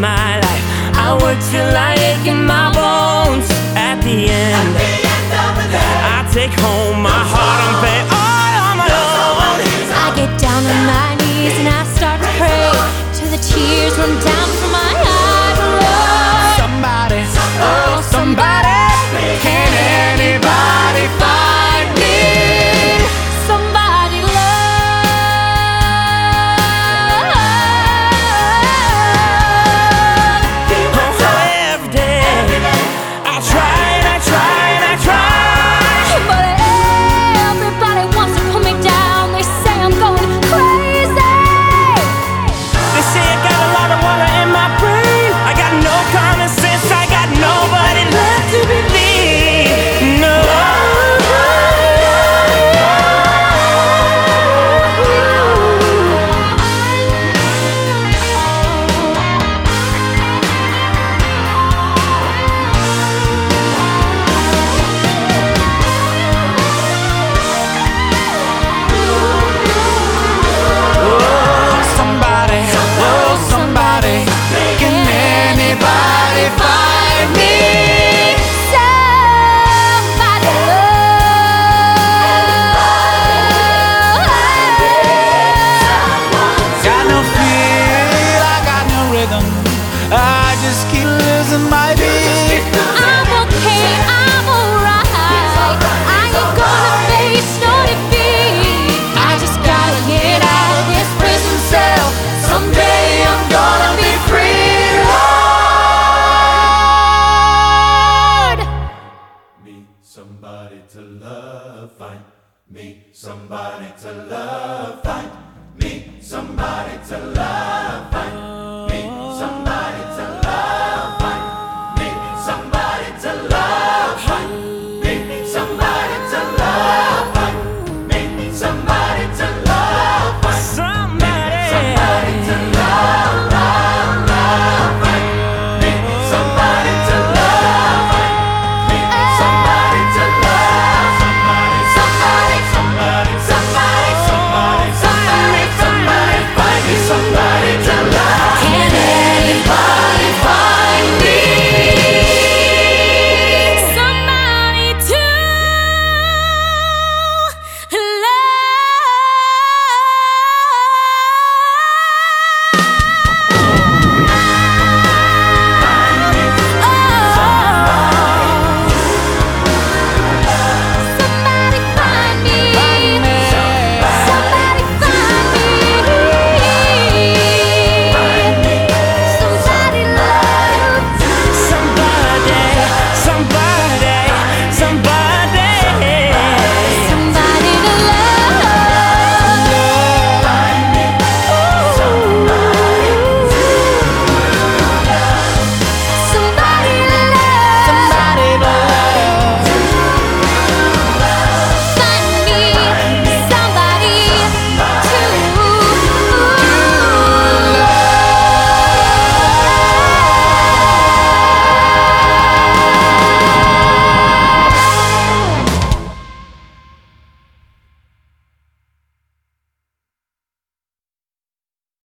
my life. I work till I ache in my bones. At the end of the day, I take home my heart and pay all on my own. I get down on my knees and I start to pray till the tears run down from my eyes. Lord, Somebody, oh somebody, can anybody find me? somebody love. Oh, every day, I try and I try and I try. But everybody wants to pull me down. They say I'm going crazy. They say I got a lot of water in my brain. I got no common sense. I got nobody left to believe. No. Oh somebody, can anybody find me? Somebody love. Got no feel, I got no rhythm. I just keep losing my beat. I'm okay, I'm alright. I ain't gonna face no defeat. I just gotta get out of this prison cell. Someday I'm gonna be free, Lord. Me somebody to love, find me somebody to love.